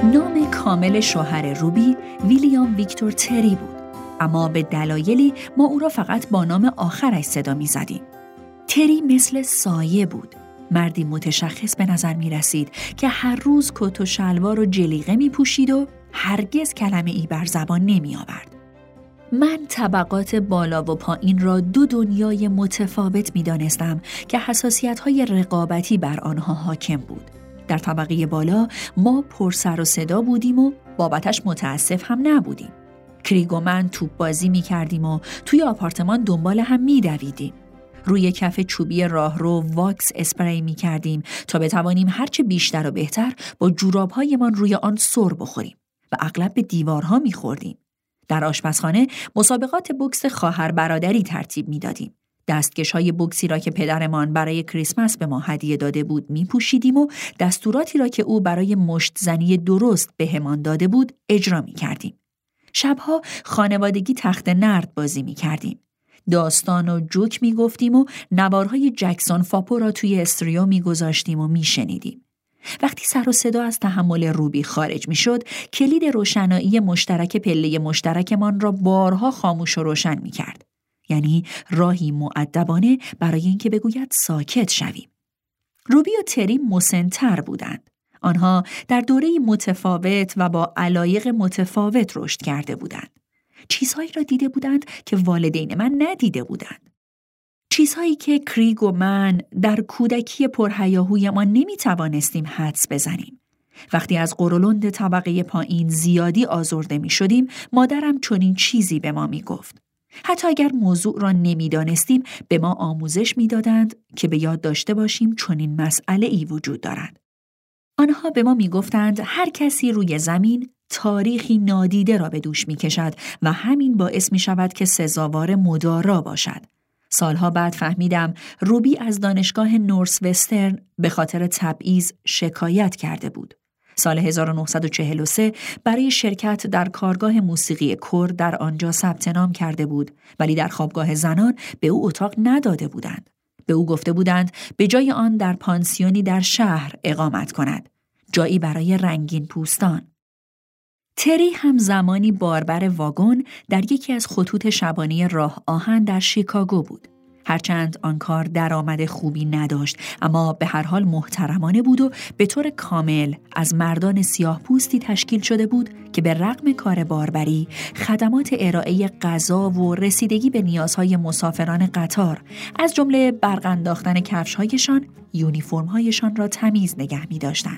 نام کامل شوهر روبی ویلیام ویکتور تری بود، اما به دلایلی ما او را فقط با نام آخرش صدا می زدیم. تری مثل سایه بود، مردی متشخص به نظر می رسید که هر روز کت و شلوار و جلیقه می پوشید و هرگز کلمه ای بر زبان نمی آورد. من طبقات بالا و پایین را دو دنیای متفاوت می دانستم که حساسیت‌های رقابتی بر آنها حاکم بود. در طبقه بالا ما پر سر و صدا بودیم و بابتش متاسف هم نبودیم. کریگ و من توپ بازی می کردیم و توی آپارتمان دنبال هم می دویدیم. روی کف چوبی راهرو واکس اسپری می کردیم تا بتوانیم هرچه بیشتر و بهتر با جوراب‌هایمان روی آن سر بخوریم و اغلب به دیوارها می خوردیم. در آشپزخانه مسابقات بوکس خواهر برادری ترتیب می دادیم. دستکش‌های بوکسی را که پدرمان برای کریسمس به ما هدیه داده بود می پوشیدیم و دستوراتی را که او برای مشت زنی درست بهمان داده بود اجرا می کردیم. شبها خانوادگی تخت نرد بازی می کردیم. داستان و جوک می گفتیم و نوارهای جکسون فاپو را توی استریو می گذاشتیم و می شنیدیم. وقتی سر و صدا از تحمل روبی خارج می شد، کلید روشنایی مشترک پله مشترکمان را بارها خاموش و روشن می کرد. یعنی راهی مؤدبانه برای اینکه بگوید ساکت شویم. روبی و تری مسن‌تر بودند. آنها در دوره‌ای متفاوت و با علایق متفاوت رشد کرده بودند. چیزهایی را دیده بودند که والدین من ندیده بودند. چیزهایی که کریگ و من در کودکی پرهیاهویمان نمی‌توانستیم حدس بزنیم. وقتی از قرولند طبقه پایین زیادی آزرده می‌شدیم، مادرم چنین چیزی به ما می‌گفت. حتی اگر موضوع را نمی‌دانستیم، به ما آموزش می‌دادند که به یاد داشته باشیم چنین مسئله‌ای وجود دارد. آنها به ما می‌گفتند هر کسی روی زمین تاریخی نادیده را به دوش می‌کشد و همین باعث می‌شود که سزاوار مدارا باشد. سالها بعد فهمیدم روبی از دانشگاه نورس وسترن به خاطر تبعیض شکایت کرده بود. سال 1943 برای شرکت در کارگاه موسیقی کور در آنجا ثبت نام کرده بود، ولی در خوابگاه زنان به او اتاق نداده بودند. به او گفته بودند به جای آن در پانسیونی در شهر اقامت کند، جایی برای رنگین پوستان. تری هم زمانی باربر واگن در یکی از خطوط شبانه راه آهن در شیکاگو بود. هرچند آن کار درآمد خوبی نداشت، اما به هر حال محترمانه بود و به طور کامل از مردان سیاه پوستی تشکیل شده بود که به رغم کار باربری، خدمات ارائه غذا و رسیدگی به نیازهای مسافران قطار، از جمله برق انداختن کفش‌هایشان، یونیفرم‌هایشان را تمیز نگه می‌داشتند.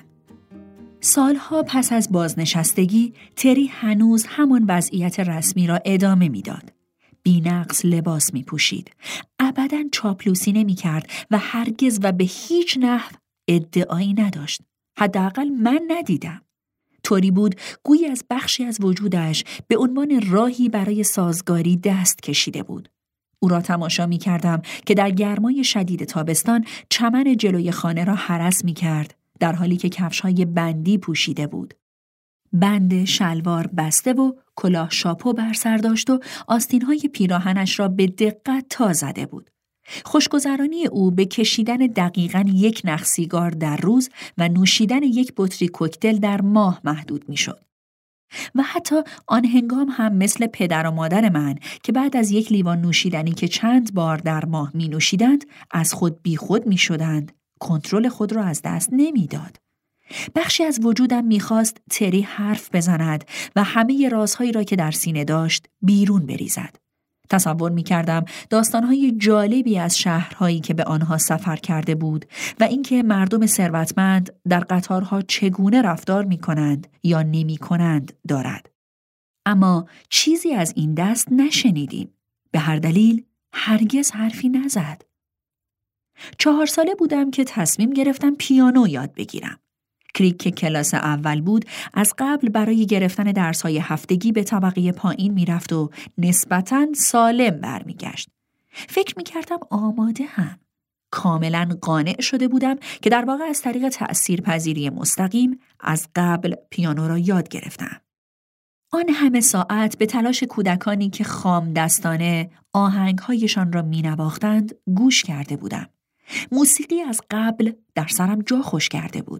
سالها پس از بازنشستگی، تری هنوز همان وضعیت رسمی را ادامه میداد. بی‌نقص لباس می‌پوشید، ابداً چاپلوسی نمی‌کرد و هرگز و به هیچ نحو ادعایی نداشت. حداقل من ندیدم. طوری بود گویی از بخشی از وجودش به عنوان راهی برای سازگاری دست کشیده بود. او را تماشا می‌کردم که در گرمای شدید تابستان چمن جلوی خانه را هرس می‌کرد، در حالی که کفش‌های بندی پوشیده بود. بند شلوار بسته و کلاه شاپو بر سر داشت و آستین‌های پیراهنش را به دقت تا زده بود. خوشگذرانی او به کشیدن دقیقاً 1 نخ سیگار در روز و نوشیدن 1 بطری کوکتل در ماه محدود می‌شد. و حتی آن هنگام هم مثل پدر و مادر من که بعد از 1 لیوان نوشیدنی که چند بار در ماه می‌نوشیدند، از خود بیخود می‌شدند، کنترل خود را از دست نمی‌داد. بخشی از وجودم می‌خواست تری حرف بزند و همه رازهایی را که در سینه داشت بیرون بریزد. تصور می‌کردم داستان‌های جالبی از شهرهایی که به آنها سفر کرده بود و اینکه مردم ثروتمند در قطارها چگونه رفتار می‌کنند یا نمی‌کنند دارد. اما چیزی از این دست نشنیدیم. به هر دلیل هرگز حرفی نزد. 4 ساله بودم که تصمیم گرفتم پیانو یاد بگیرم. کریگ که کلاس اول بود از قبل برای گرفتن درس‌های هفتگی به طبقه پایین میرفت و نسبتاً سالم برمیگشت. فکر میکردم آماده هم. کاملاً قانع شده بودم که در واقع از طریق تأثیرپذیری مستقیم از قبل پیانو را یاد گرفتم. آن همه ساعت به تلاش کودکانی که خام دستانه آهنگ‌هایشان را مینواختند گوش کرده بودم. موسیقی از قبل در سرم جا خوش کرده بود.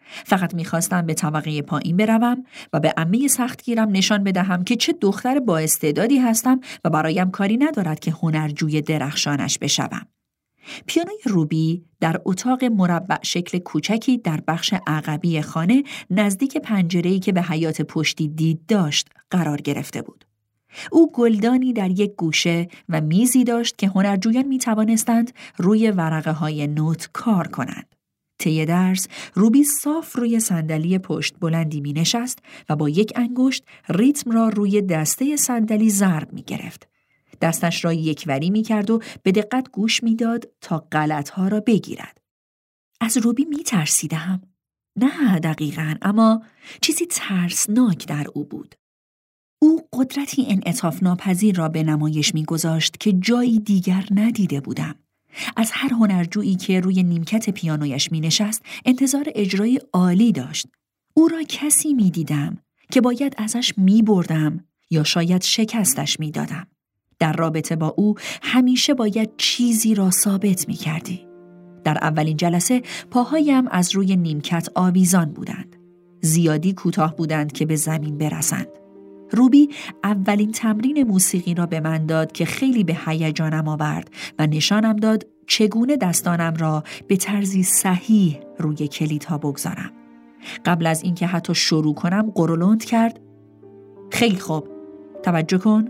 فقط میخواستم به طبقه پایین بروم و به عمه سختگیرم نشان بدهم که چه دختر با استعدادی هستم و برایم کاری ندارد که هنرجوی درخشانش بشوم. پیانوی روبی در اتاق مربع شکل کوچکی در بخش عقبی خانه نزدیک پنجره‌ای که به حیاط پشتی دید داشت قرار گرفته بود. او گلدانی در یک گوشه و میزی داشت که هنرجویان می توانستند روی ورقه های نوت کار کنند. طی درس روبی صاف روی صندلی پشت بلندی می نشست و با یک انگشت ریتم را روی دسته صندلی ضرب می گرفت. دستش را یکوری می کرد و به دقت گوش می داد تا غلطها را بگیرد. از روبی می ترسیدم. نه دقیقاً، اما چیزی ترسناک در او بود. او قدرتی انعطاف ناپذیر را به نمایش می‌گذاشت که جایی دیگر ندیده بودم. از هر هنرجویی که روی نیمکت پیانویش می‌نشست انتظار اجرای عالی داشت. او را کسی می‌دیدم که باید ازش می‌بردم یا شاید شکستش می‌دادم. در رابطه با او همیشه باید چیزی را ثابت می‌کردی. در اولین جلسه پاهایم از روی نیمکت آویزان بودند. زیادی کوتاه بودند که به زمین برسند. روبی اولین تمرین موسیقی را به من داد که خیلی به هیجانم آورد و نشانم داد چگونه دستانم را به طرزی صحیح روی کلیدها بگذارم. قبل از اینکه حتی شروع کنم قرولند کرد: خیلی خوب، توجه کن،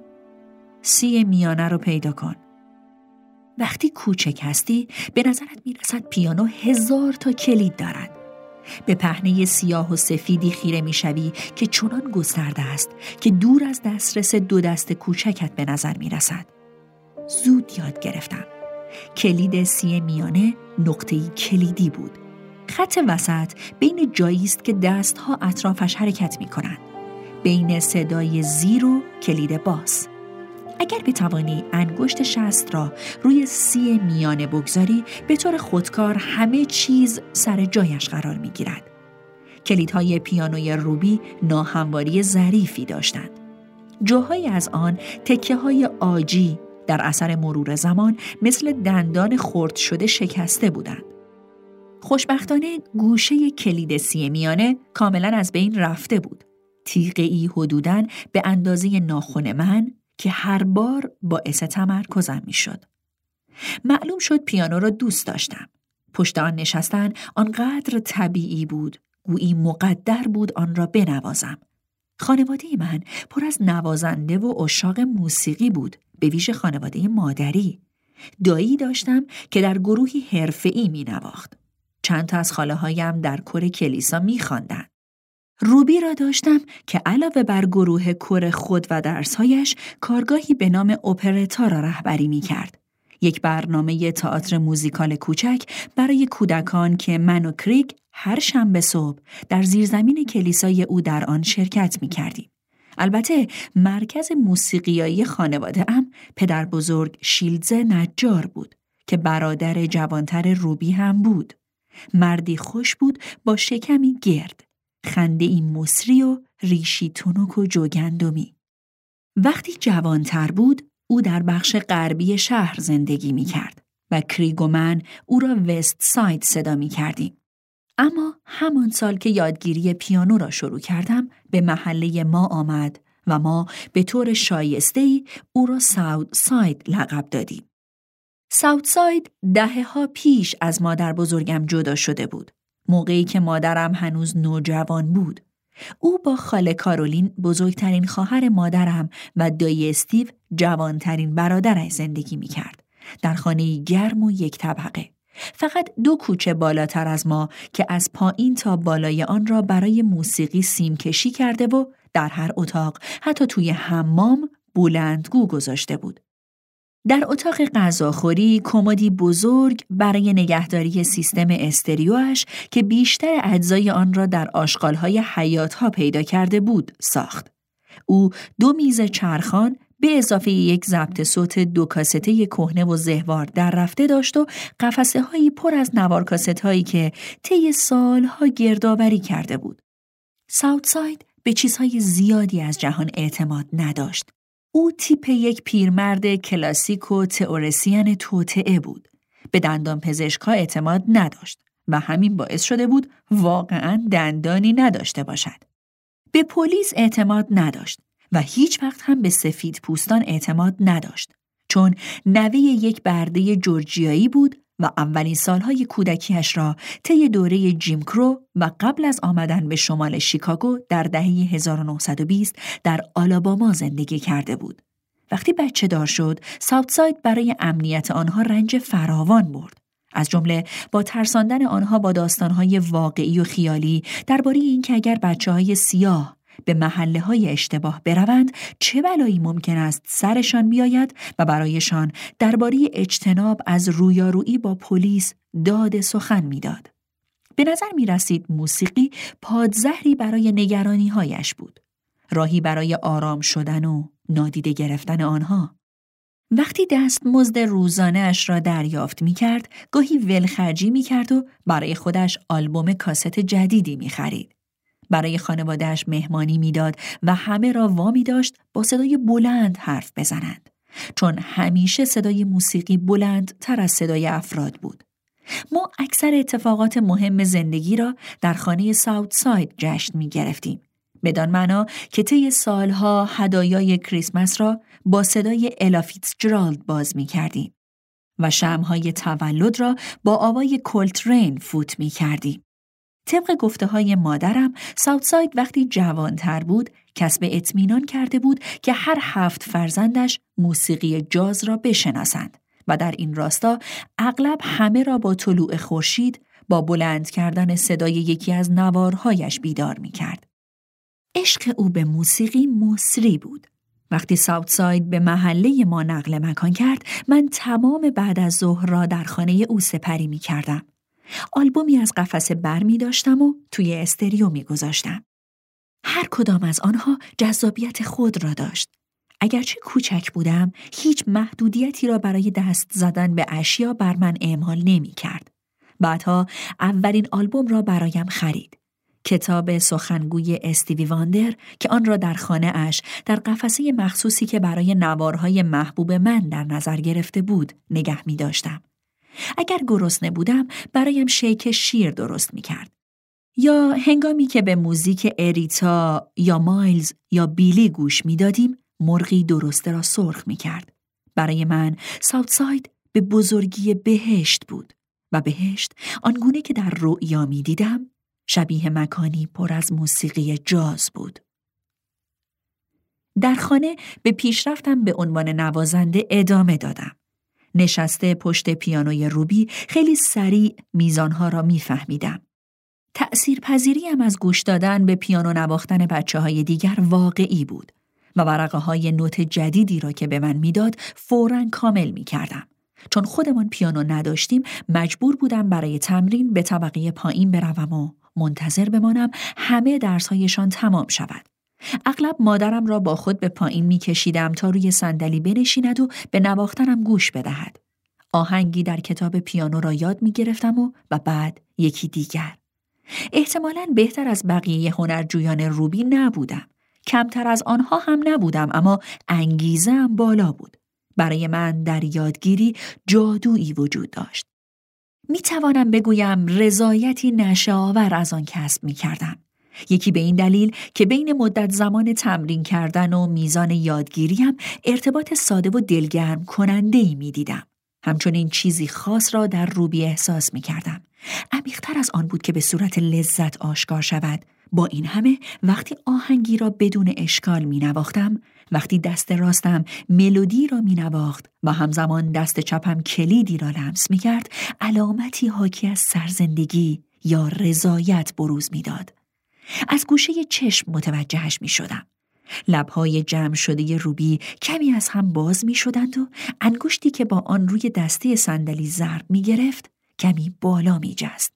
سی میانه رو پیدا کن. وقتی کوچک هستی به نظرت میرسد پیانو 1000 تا کلید دارد. به پهنه سیاه و سفیدی خیره میشوی که چنان گسترده است که دور از دسترس دو دست کوچکت به نظر میرسد. زود یاد گرفتم. کلید سی میانه نقطه‌ای کلیدی بود. خط وسط بین جایی است که دستها اطرافش حرکت میکنند. بین صدای زیر و کلید باس. اگر بتوانی انگشت شست را روی سی میانه بگذاری، به طور خودکار همه چیز سر جایش قرار می گیرد. کلیدهای پیانوی روبی ناهمواری ظریفی داشتند. جاهایی از آن تکه‌های عاجی در اثر مرور زمان مثل دندان خرد شده شکسته بودند. خوشبختانه گوشه کلید سی میانه کاملا از بین رفته بود. تیغه‌ای حدوداً به اندازه ناخن من که هر بار باعث تمرکزم می شد. معلوم شد پیانو را دوست داشتم. پشت آن نشستن آنقدر طبیعی بود، گویی مقدر بود آن را بنوازم. خانواده من پر از نوازنده و عشاق موسیقی بود، به ویژه خانواده مادری. دایی داشتم که در گروهی حرفه‌ای می نواخت. چند تا از خاله‌هایم در کور کلیسا می خواندند. روبی را داشتم که علاوه بر گروه کور خود و درسهایش کارگاهی به نام اپرتا را رهبری می کرد. یک برنامه تئاتر موزیکال کوچک برای کودکان که من و کریگ هر شنبه صبح در زیرزمین کلیسای او در آن شرکت می کردیم. البته مرکز موسیقیایی خانواده ام پدر بزرگ شیلدزه نجار بود که برادر جوانتر روبی هم بود. مردی خوش بود با شکمی گرد، خنده‌ای مصری و ریشی تنک و جوگندمی. وقتی جوانتر بود، او در بخش غربی شهر زندگی می کرد و کریگ و من او را وست ساید صدا می کردیم. اما همان سال که یادگیری پیانو را شروع کردم، به محله ما آمد و ما به طور شایسته‌ای او را ساوت ساید لقب دادیم. ساوت ساید دهه‌ها پیش از مادر بزرگم جدا شده بود. موقعی که مادرم هنوز نوجوان بود. او با خاله کارولین بزرگترین خواهر مادرم و دایی استیو جوانترین برادرش زندگی می کرد. در خانه‌ای گرم و یک طبقه. فقط 2 کوچه بالاتر از ما که از پایین تا بالای آن را برای موسیقی سیم کشی کرده و در هر اتاق حتی توی حمام بلندگو گذاشته بود. در اتاق غذاخوری کمدی بزرگ برای نگهداری سیستم استریوش که بیشتر اجزای آن را در آشغال‌های حیاط‌ها پیدا کرده بود ساخت. او 2 میز چرخان به اضافه یک ضبط صوت 2 کاسته کهنه و زهوار در رفته داشت و قفسه‌هایی پر از نوار کاست‌هایی که طی سال‌ها گردآوری کرده بود. ساوت ساید به چیزهای زیادی از جهان اعتماد نداشت. او تیپ یک پیرمرد کلاسیک و تئوریسین توطئه بود. به دندان پزشکا اعتماد نداشت و همین باعث شده بود واقعاً دندانی نداشته باشد. به پلیس اعتماد نداشت و هیچ وقت هم به سفید پوستان اعتماد نداشت، چون نوه یک برده جورجیایی بود و اولین سالهای کودکیش را طی دوره جیم کرو و قبل از آمدن به شمال شیکاگو در دهه 1920 در آلاباما زندگی کرده بود. وقتی بچه دار شد، ساوتساید برای امنیت آنها رنج فراوان برد. از جمله با ترساندن آنها با داستانهای واقعی و خیالی درباره اینکه اگر بچه‌های سیاه به محله‌های اشتباه بروند چه بلایی ممکن است سرشان بیاید و برایشان درباره اجتناب از رویارویی با پلیس داد سخن می‌داد. به نظر می‌رسید موسیقی پادزهری برای نگرانی‌هایش بود، راهی برای آرام شدن و نادیده گرفتن آنها. وقتی دستمزد روزانه‌اش را دریافت می‌کرد، گاهی ولخرجی می‌کرد و برای خودش آلبوم کاست جدیدی می‌خرید. برای خانواده‌اش مهمانی می‌داد و همه را وامی داشت با صدای بلند حرف بزنند، چون همیشه صدای موسیقی بلندتر از صدای افراد بود. ما اکثر اتفاقات مهم زندگی را در خانه ساوتساید جشن می‌گرفتیم، بدان معنا که طی سالها هدایای کریسمس را با صدای الا فیتزجرالد باز می‌کردیم و شمع‌های تولد را با آوای کولترین فوت می‌کردیم. طبق گفته‌های مادرم، ساوتساید وقتی جوان‌تر بود کسب اطمینان کرده بود که هر 7 فرزندش موسیقی جاز را بشناسند و در این راستا اغلب همه را با طلوع خورشید با بلند کردن صدای یکی از نوارهایش بیدار می‌کرد. عشق او به موسیقی مصری بود. وقتی ساوتساید به محله ما نقل مکان کرد، من تمام بعد از ظهر را در خانه او سپری می‌کردم. آلبومی از قفسه بر می داشتم و توی استریو می گذاشتم. هر کدام از آنها جذابیت خود را داشت. اگرچه کوچک بودم، هیچ محدودیتی را برای دست زدن به اشیا بر من اعمال نمی کرد. بعدها اولین آلبوم را برایم خرید. کتاب سخنگوی استیوی واندر که آن را در خانه اش در قفسه مخصوصی که برای نوارهای محبوب من در نظر گرفته بود نگه می داشتم. اگر گرسنه بودم برایم شیک شیر درست می‌کرد. یا هنگامی که به موزیک اریتا یا مایلز یا بیلی گوش می‌دادیم، مرغی درسته را سرخ می‌کرد. برای من ساوتساید به بزرگی بهشت بود و بهشت آنگونه که در رؤیا می‌دیدم شبیه مکانی پر از موسیقی جاز بود. در خانه به پیشرفتم به عنوان نوازنده ادامه دادم. نشسته پشت پیانوی روبی خیلی سریع میزانها را میفهمیدم. تأثیرپذیریم از گوش دادن به پیانو نواختن بچه‌های دیگر واقعی بود و ورقه‌های نوت جدیدی را که به من میداد فوراً کامل میکردم. چون خودمان پیانو نداشتیم مجبور بودم برای تمرین به طبقه پایین بروم و منتظر بمانم همه درس‌هایشان تمام شود. اغلب مادرم را با خود به پایین می‌کشیدم تا روی صندلی بنشیند و به نواختنم گوش بدهد. آهنگی در کتاب پیانو را یاد می‌گرفتم و بعد یکی دیگر. احتمالاً بهتر از بقیه هنرجویان روبی نبودم. کمتر از آنها هم نبودم، اما انگیزه‌ام بالا بود. برای من در یادگیری جادویی وجود داشت. می‌توانم بگویم رضایتی نشه‌آور از آن کسب می‌کردم. یکی به این دلیل که بین مدت زمان تمرین کردن و میزان یادگیریم ارتباط ساده و دلگرم کننده‌ای می‌دیدم. همچنین چیزی خاص را در روبی احساس می‌کردم. عمیق‌تر از آن بود که به صورت لذت آشکار شود. با این همه وقتی آهنگی را بدون اشکال می‌نواختم، وقتی دست راستم ملودی را می‌نواخت و همزمان دست چپم کلیدی را لمس می‌کرد، علامتی حاکی از سرزندگی یا رضایت بروز می‌داد. از گوشه چشم متوجهش می شدم. لبهای جمع شده روبی کمی از هم باز می شدند و انگشتی که با آن روی دسته صندلی ضرب می گرفت کمی بالا می جست.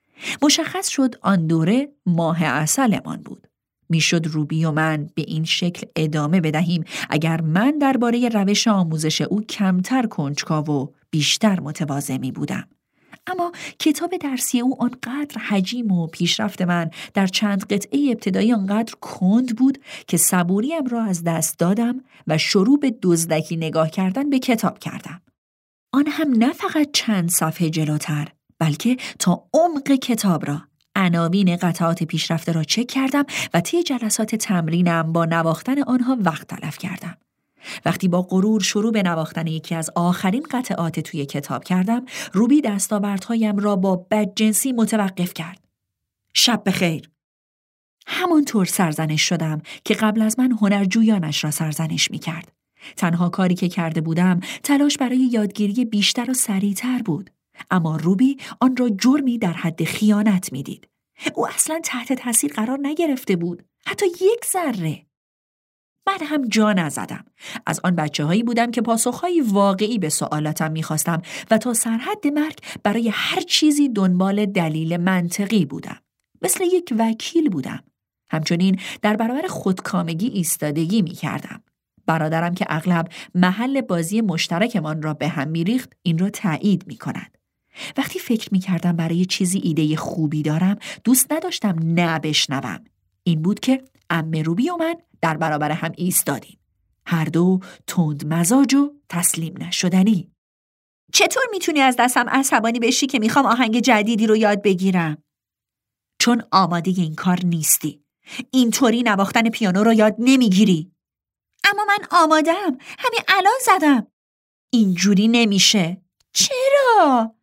مشخص شد آن دوره ماه عسلمان بود. می شد روبی و من به این شکل ادامه بدهیم اگر من درباره روش آموزش او کمتر کنجکاو و بیشتر متواضع می بودم. اما کتاب درسی او آنقدر حجیم و پیشرفت من در چند قطعه ابتدایی آنقدر کند بود که صبوریم را از دست دادم و شروع به دزدکی نگاه کردن به کتاب کردم. آن هم نه فقط چند صفحه جلوتر، بلکه تا عمق کتاب را، عناوین قطعات پیشرفته را چک کردم و طی جلسات تمرینم با نواختن آنها وقت تلف کردم. وقتی با غرور شروع به نواختن یکی از آخرین قطعات توی کتاب کردم، روبی دستاوردهایم را با بدجنسی متوقف کرد. شب بخیر. همانطور سرزنش شدم که قبل از من هنرجویانش را سرزنش می کرد. تنها کاری که کرده بودم تلاش برای یادگیری بیشتر و سریعتر بود. اما روبی آن را جرمی در حد خیانت می دید. او اصلاً تحت تاثیر قرار نگرفته بود. حتی یک ذره. من هم جا نزدم. از آن بچه‌هایی بودم که پاسخهای واقعی به سوالاتم می‌خواستم و تا سرحد مرگ برای هر چیزی دنبال دلیل منطقی بودم. مثل یک وکیل بودم. همچنین در برابر خودکامگی ایستادگی می‌کردم. برادرم که اغلب محل بازی مشترکمان را به هم می‌ریخت، این را تایید می‌کند. وقتی فکر می‌کردم برای چیزی ایده خوبی دارم، دوست نداشتم نه بشنوم. این بود که عمه روبی و من در برابر هم ایستادیم. هر دو تند مزاج و تسلیم نشدنی. چطور میتونی از دستم عصبانی بشی که میخوام آهنگ جدیدی رو یاد بگیرم؟ چون آماده این کار نیستی. اینطوری نواختن پیانو رو یاد نمیگیری. اما من آماده‌ام. همین الان زدم. اینجوری نمیشه. چرا؟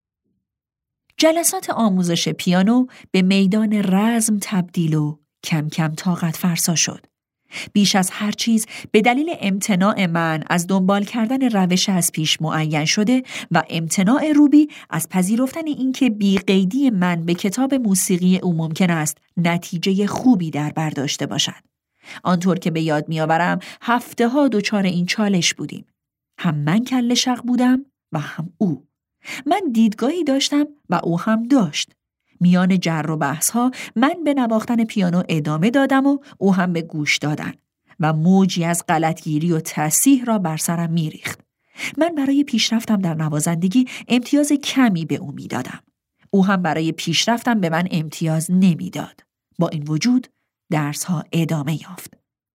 جلسات آموزش پیانو به میدان رزم تبدیل و کم کم طاقت فرسا شد. بیش از هر چیز به دلیل امتناع من از دنبال کردن روش از پیش معین شده و امتناع روبی از پذیرفتن اینکه بی‌قیدی من به کتاب موسیقی او ممکن است نتیجه خوبی در بر داشته باشد. آنطور که به یاد می‌آورم هفته‌ها دچار این چالش بودیم. هم من کله شق بودم و هم او. من دیدگاهی داشتم و او هم داشت. میان جر و بحث‌ها من به نواختن پیانو ادامه دادم و او هم به گوش دادن و موجی از غلطگیری و تصحیح را بر سرم می‌ریخت. من برای پیشرفتم در نوازندگی امتیاز کمی به او میدادم. او هم برای پیشرفتم به من امتیاز نمیداد. با این وجود درس‌ها ادامه یافت.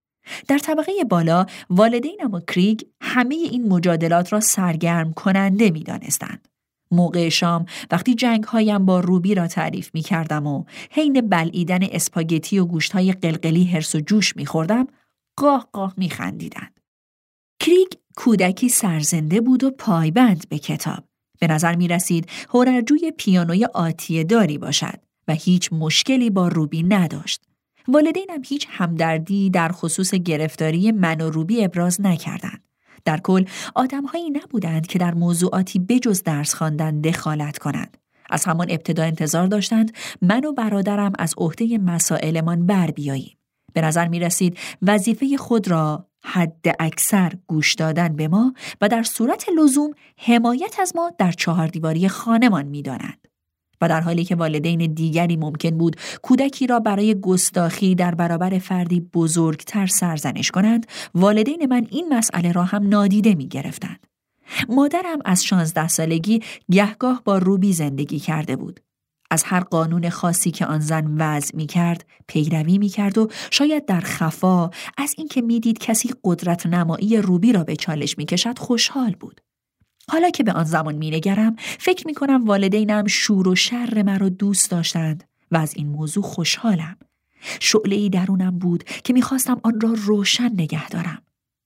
در طبقه بالا والدینم و کریگ همه این مجادلات را سرگرم کننده می‌دانستند. موقع شام وقتی جنگ‌هایم با روبی را تعریف می‌کردم و حین بلعیدن اسپاگتی و گوشت‌های قلقلی هرس و جوش می‌خوردم، قاه قاه می‌خندیدند. کریگ کودکی سرزنده بود و پایبند به کتاب. به نظر می‌رسید هنرجوی پیانوی آتیه داری باشد و هیچ مشکلی با روبی نداشت. والدینم هیچ همدردی در خصوص گرفتاری من و روبی ابراز نکردند. در کل آدم‌هایی نبودند که در موضوعاتی بجز درس خواندن دخالت کنند. از همان ابتدا انتظار داشتند من و برادرم از عهده مسائلمان بر بیاییم. به نظر می رسید وظیفه خود را حد اکثر گوش دادن به ما و در صورت لزوم حمایت از ما در چهاردیواری خانمان می دانند. و در حالی که والدین دیگری ممکن بود کودکی را برای گستاخی در برابر فردی بزرگتر سرزنش کنند، والدین من این مسئله را هم نادیده می گرفتند. مادرم از 16 سالگی گهگاه با روبی زندگی کرده بود. از هر قانون خاصی که آن زن وضع می کرد، پیروی می کرد و شاید در خفا از اینکه می دید کسی قدرت نمایی روبی را به چالش می کشد خوشحال بود. حالا که به آن زمان می‌نگرم، فکر می‌کنم والدینم شور و شر مرا دوست داشتند و از این موضوع خوشحالم. شعله‌ای درونم بود که می‌خواستم آن را روشن نگه دارم.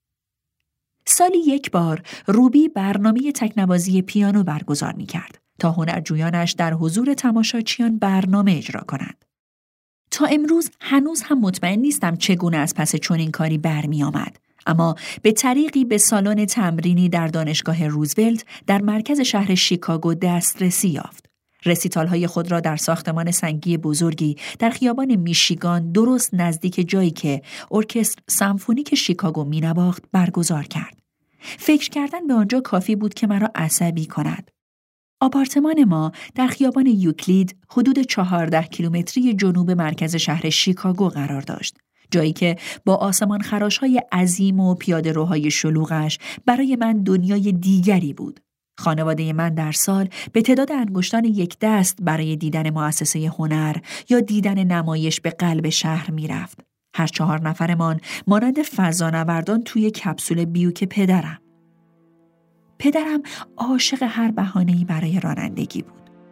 سالی یک بار روبی برنامه تکنوازی پیانو برگزار می‌کرد تا هنرجویانش در حضور تماشاچیان برنامه اجرا کنند. تا امروز هنوز هم مطمئن نیستم چگونه از پس چنین کاری برمی‌آمد. اما به طریقی به سالن تمرینی در دانشگاه روزولت در مرکز شهر شیکاگو دسترسی یافت. رسیتال‌های خود را در ساختمان سنگی بزرگی در خیابان میشیگان درست نزدیک جایی که ارکستر سمفونیک شیکاگو می‌نواخت برگزار کرد. فکر کردن به آنجا کافی بود که مرا عصبی کند. آپارتمان ما در خیابان یوکلید حدود 14 کیلومتری جنوب مرکز شهر شیکاگو قرار داشت. جایی که با آسمان خراش‌های عظیم و پیاده‌روهای شلوغش برای من دنیای دیگری بود. خانواده من در سال به تعداد انگشتان یک دست برای دیدن مؤسسه هنر یا دیدن نمایش به قلب شهر می‌رفت. هر 4 نفرمان مانند فضانوردان توی کپسول بیوک پدرم عاشق هر بهانه‌ای برای رانندگی بود.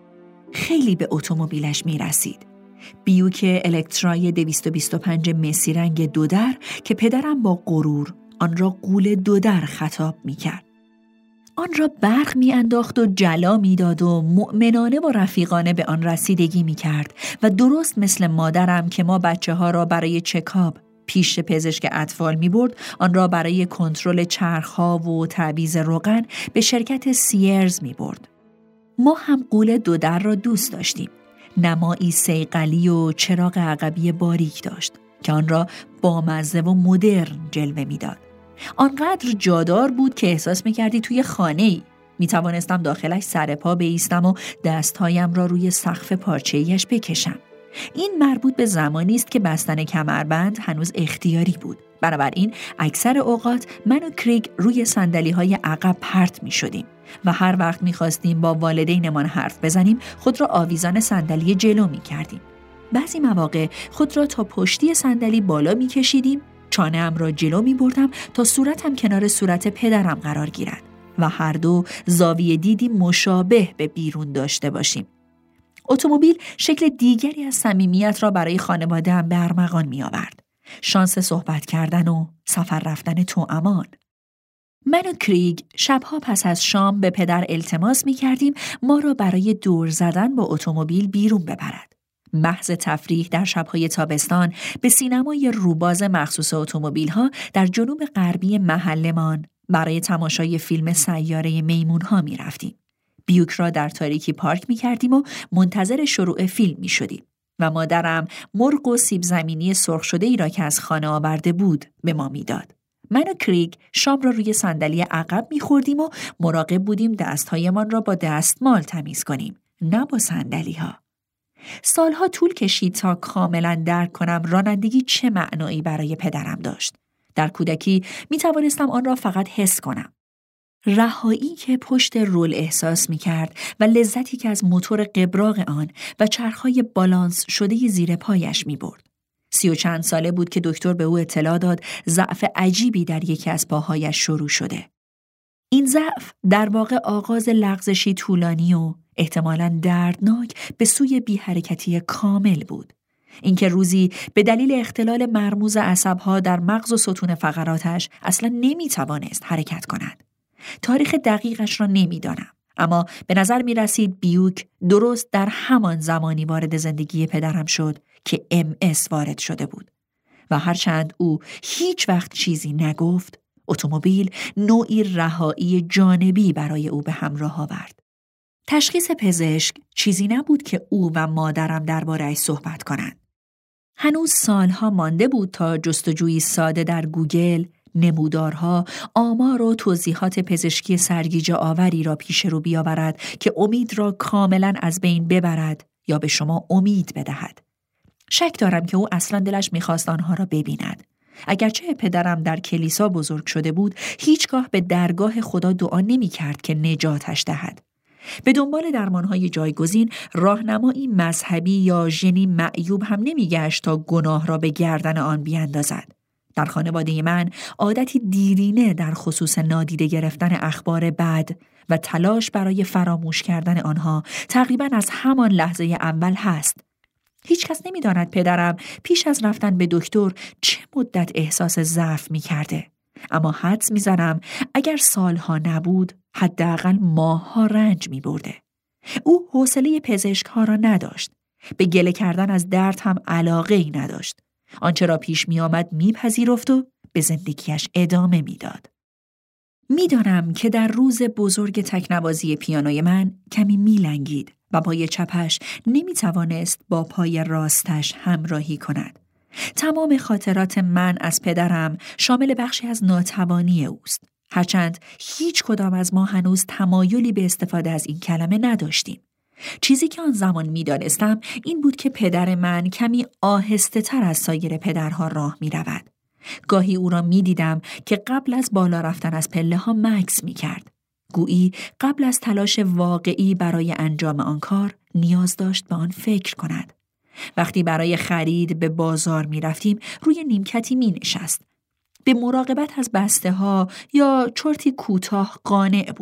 خیلی به اتومبیلش می رسید. بیوک الکترای 225 مسی رنگ دودر که پدرم با غرور آن را غول دودر خطاب می کرد. آن را برق می انداخت و جلا می داد و مؤمنانه و رفیقانه به آن رسیدگی می کرد و درست مثل مادرم که ما بچه ها را برای چکاب پیش پزشک اطفال می برد، آن را برای کنترل چرخها و تعویض روغن به شرکت سیرز می برد. ما هم غول دودر را دوست داشتیم. نمایی صیقلی و چراغ عقبی باریک داشت که آن را بامزه و مدرن جلوه می داد. آنقدر جادار بود که احساس می‌کردی توی خانه‌ای. می‌توانستم داخلش سر پا بایستم و دستهایم را روی سقف پارچه‌ایش بکشم. این مربوط به زمانی است که بستن کمربند هنوز اختیاری بود. بنابراین اکثر اوقات من و کریگ روی صندلی‌های عقب پرت می‌شدیم و هر وقت می‌خواستیم با والدینمان حرف بزنیم خود را آویزان صندلی جلو می‌کردیم. بعضی مواقع خود را تا پشتی صندلی بالا می‌کشیدیم، چانه‌ام را جلو می بردم تا صورتم کنار صورت پدرم قرار گیرد و هر دو زاویه دیدی مشابه به بیرون داشته باشیم. اتومبیل شکل دیگری از صمیمیت را برای خانواده‌ام به ارمغان می آورد. شانس صحبت کردن و سفر رفتن توامان. من و کریگ شبها پس از شام به پدر التماس می کردیم ما را برای دور زدن با اتومبیل بیرون ببرد. محض تفریح در شب‌های تابستان به سینمای روباز مخصوص اتومبیل‌ها در جنوب غربی محلمان برای تماشای فیلم سیاره میمون‌ها می‌رفتیم. بیوک را در تاریکی پارک می‌کردیم و منتظر شروع فیلم می‌شدیم و مادرم مرغ و سیب زمینی سرخ شده‌ای را که از خانه آورده بود به ما می‌داد. من و کریگ شام را روی صندلی عقب می‌خوردیم و مراقب بودیم دست‌هایمان را با دستمال تمیز کنیم، نه با صندلی‌ها. سالها طول کشید تا کاملا درک کنم رانندگی چه معنایی برای پدرم داشت. در کودکی می توانستم آن را فقط حس کنم. رهایی که پشت رول احساس می کرد و لذتی که از موتور قبراق آن و چرخهای بالانس شده زیر پایش می برد. 30 و چند ساله بود که دکتر به او اطلاع داد ضعف عجیبی در یکی از پاهایش شروع شده. این ضعف در واقع آغاز لغزشی طولانی و احتمالاً دردناک به سوی بی‌حرکتی کامل بود. اینکه روزی به دلیل اختلال مرموز عصبها در مغز و ستون فقراتش اصلا نمیتوانست حرکت کند. تاریخ دقیقش را نمیدانم، اما به نظر می رسید بیوک درست در همان زمانی وارد زندگی پدرم شد که MS وارد شده بود و هرچند او هیچ وقت چیزی نگفت، اتومبیل نوعی رهایی جانبی برای او به همراه آورد. تشخیص پزشک چیزی نبود که او و مادرم درباره‌اش صحبت کنند. هنوز سالها مانده بود تا جستجویی ساده در گوگل، نمودارها، آمار و توضیحات پزشکی سرگیجه آوری را پیش رو بیاورد که امید را کاملا از بین ببرد یا به شما امید بدهد. شک دارم که او اصلا دلش می‌خواست آنها را ببیند. اگرچه پدرم در کلیسا بزرگ شده بود، هیچگاه به درگاه خدا دعا نمی‌کرد که نجاتش دهد. به دنبال درمانهای جایگزین، راهنمایی مذهبی یا ژنی معیوب هم نمی‌گشت تا گناه را به گردن آن بیاندازد. در خانواده من عادتی دیرینه در خصوص نادیده گرفتن اخبار بد و تلاش برای فراموش کردن آنها تقریباً از همان لحظه اول هست. هیچ کس نمی‌داند پدرم پیش از رفتن به دکتر چه مدت احساس ضعف می‌کرده. اما حدس می‌زنم اگر سالها نبود، حداقل ماه‌ها رنج می‌برده. او حوصله پزشک‌ها را نداشت. به گله کردن از درد هم علاقه‌ای نداشت. آنچه را پیش می‌آمد می‌پذیرفت و به زندگیش ادامه می‌داد. می‌دانم که در روز بزرگ تکنوازی پیانوی من کمی می‌لنگید و پای چپش نمی‌توانست با پای راستش همراهی کند. تمام خاطرات من از پدرم شامل بخشی از ناتوانی اوست. هرچند هیچ کدام از ما هنوز تمایلی به استفاده از این کلمه نداشتیم. چیزی که آن زمان می‌دانستم این بود که پدر من کمی آهسته تر از سایر پدرها راه می‌رود. گاهی او را می‌دیدم که قبل از بالا رفتن از پله‌ها مکث می‌کرد. گویی قبل از تلاش واقعی برای انجام آن کار نیاز داشت به آن فکر کند. وقتی برای خرید به بازار می‌رفتیم روی نیمکتی می‌نشست. به مراقبت از بسته‌ها یا چرتی کوتاه قانع بود.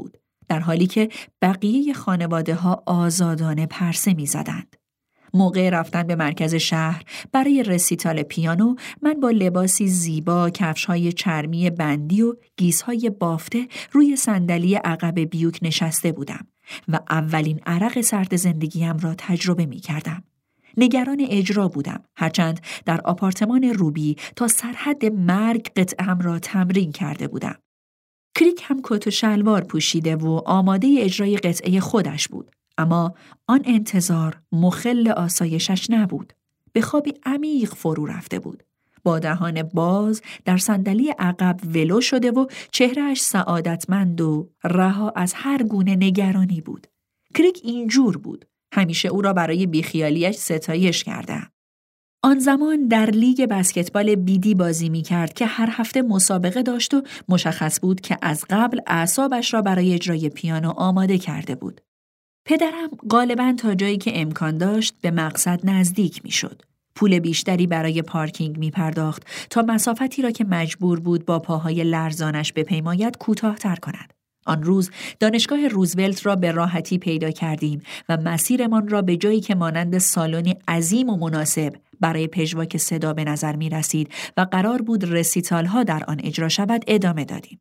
در حالی که بقیه خانواده ها آزادانه پرسه می زدند. موقع رفتن به مرکز شهر برای رسیتال پیانو من با لباسی زیبا، کفش‌های چرمی بندی و گیس‌های بافته روی صندلی عقب بیوک نشسته بودم و اولین عرق سرد زندگیم را تجربه می‌کردم. نگران اجرا بودم، هرچند در آپارتمان روبی تا سرحد مرگ قطعه‌ام را تمرین کرده بودم. کریک هم کت و شلوار پوشیده و آماده اجرای قطعه خودش بود. اما آن انتظار مخل آسایشش نبود. به خوابی عمیق فرو رفته بود. با دهان باز در صندلی عقب ولو شده و چهرهش سعادتمند و رها از هر گونه نگرانی بود. کریک اینجور بود. همیشه او را برای بیخیالیش ستایش کردم. آن زمان در لیگ بسکتبال بیدی بازی می کرد که هر هفته مسابقه داشت و مشخص بود که از قبل اعصابش را برای اجرای پیانو آماده کرده بود. پدرم غالباً تا جایی که امکان داشت به مقصد نزدیک می شد. پول بیشتری برای پارکینگ می پرداخت تا مسافتی را که مجبور بود با پاهای لرزانش بپیماید کوتاه‌تر کند. آن روز دانشگاه روزولت را به راحتی پیدا کردیم و مسیرمان را به جایی که مانند سالنی عظیم و مناسب برای پژواک صدا به نظر می رسید و قرار بود رسیتال‌ها در آن اجرا شود ادامه دادیم.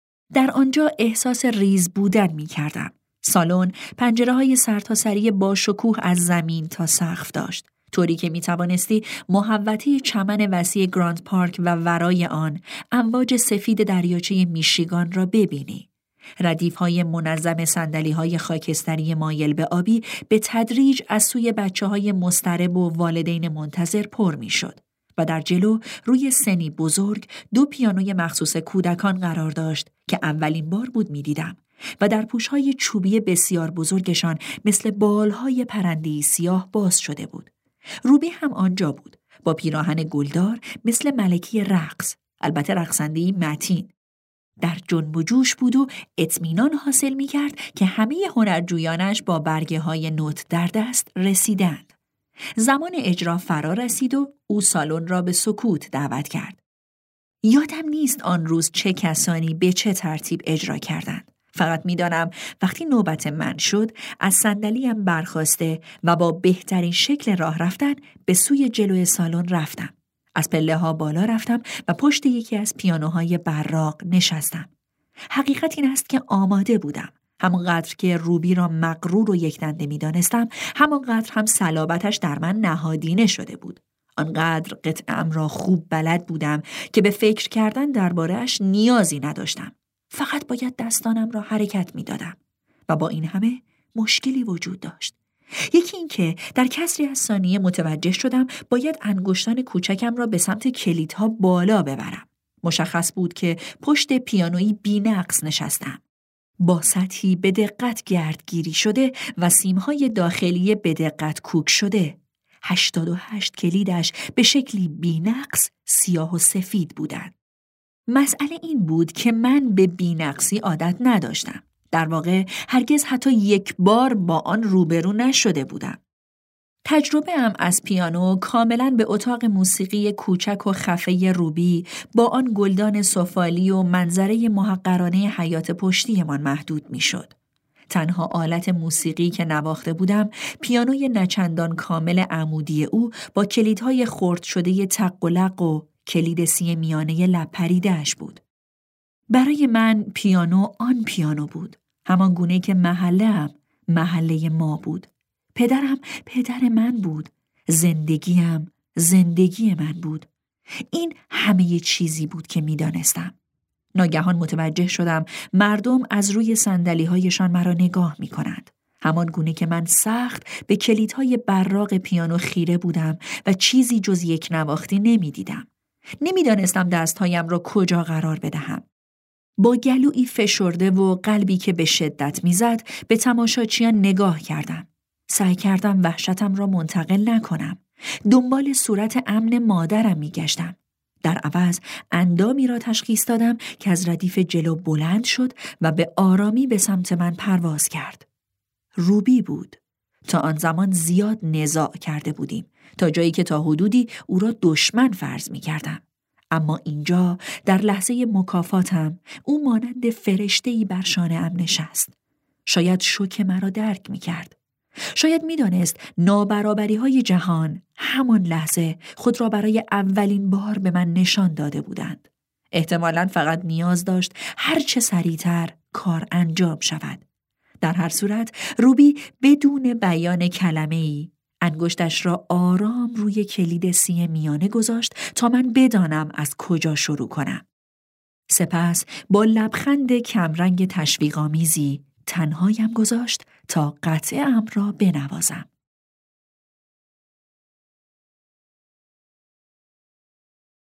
در آنجا احساس ریز بودن می کردم. سالن پنجره‌های سرتاسری با شکوه از زمین تا سقف داشت، طوری که می‌توانستی محوطه چمن وسیع گراند پارک و ورای آن امواج سفید دریاچه میشیگان را ببینی. ردیف‌های منظم صندلی‌های خاکستری مایل به آبی به تدریج از سوی بچه‌های مضطرب و والدین منتظر پر می‌شد و در جلو روی سنی بزرگ 2 پیانوی مخصوص کودکان قرار داشت که اولین بار بود می‌دیدم و در پوش‌های چوبی بسیار بزرگشان مثل بال‌های پرنده‌ای سیاه باز شده بود. روبی هم آنجا بود، با پیراهن گلدار مثل ملکه رقص، البته رقصنده‌ای متین. در جنب و جوش بود و اطمینان حاصل می‌کرد که همه هنرجویانش با برگه‌های نوت در دست رسیدند. زمان اجرا فرا رسید و او سالن را به سکوت دعوت کرد. یادم نیست آن روز چه کسانی به چه ترتیب اجرا کردند. فقط می‌دانم وقتی نوبت من شد از صندلیم برخاسته و با بهترین شکل راه رفتن به سوی جلوی سالن رفتم. از پله‌ها بالا رفتم و پشت یکی از پیانوهای براق نشستم. حقیقت این است که آماده بودم. همانقدر که روبی را مغرور و یکدنده می‌دانستم، همانقدر هم صلابتش در من نهادینه شده بود. آنقدر قطعه‌ام را خوب بلد بودم که به فکر کردن درباره‌اش نیازی نداشتم. فقط باید دستانم را حرکت می‌دادم و با این همه مشکلی وجود داشت. یکی این که در کسری از ثانیه متوجه شدم باید انگشتان کوچکم را به سمت کلیدها بالا ببرم. مشخص بود که پشت پیانویی بی‌نقص نشستم. با سطحی به دقت گردگیری شده و سیم‌های داخلی به دقت کوک شده. 88 کلیدش به شکلی بی‌نقص سیاه و سفید بودند. مسئله این بود که من به بی‌نقصی عادت نداشتم. در واقع هرگز حتی یک بار با آن روبرو نشده بودم. تجربه‌ام از پیانو کاملاً به اتاق موسیقی کوچک و خفه روبی با آن گلدان سفالی و منظره محقرانه حیات پشتیمان محدود می‌شد. تنها آلت موسیقی که نواخته بودم پیانوی نچندان کامل عمودی او با کلیدهای خرد شده تق و لق و کلید سی میانه لب پریده‌اش بود. برای من پیانو آن پیانو بود، همان گونه که محله ما بود. پدرم پدر من بود، زندگیم زندگی من بود. این همه چیزی بود که می‌دانستم. ناگهان متوجه شدم مردم از روی صندلی‌هایشان مرا نگاه می‌کنند. همان گونه که من سخت به کلیدهای براق پیانو خیره بودم و چیزی جز یک نواختی نمی‌دیدم. نمی‌دانستم دستهایم را کجا قرار بدهم. با گلویی فشرده و قلبی که به شدت می‌زد به تماشاچیان نگاه کردم. سعی کردم وحشتم را منتقل نکنم. دنبال صورت امن مادرم می‌گشتم. در عوض اندامی را تشخیص دادم که از ردیف جلو بلند شد و به آرامی به سمت من پرواز کرد. روبی بود. تا آن زمان زیاد نزاع کرده بودیم، تا جایی که تا حدودی او را دشمن فرض می‌کردم. اما اینجا در لحظه مکافاتم او مانند فرشته‌ای بر شانه‌ام نشست. شاید شوک مرا درک می کرد. شاید می دانست نابرابری های جهان همان لحظه خود را برای اولین بار به من نشان داده بودند. احتمالاً فقط نیاز داشت هر چه سریعتر کار انجام شود. در هر صورت روبی بدون بیان کلمه‌ای انگشتش را آرام روی کلید سی میانه گذاشت تا من بدانم از کجا شروع کنم. سپس با لبخند کمرنگ تشویق‌آمیزی تنهایم گذاشت تا قطعه ام را بنوازم.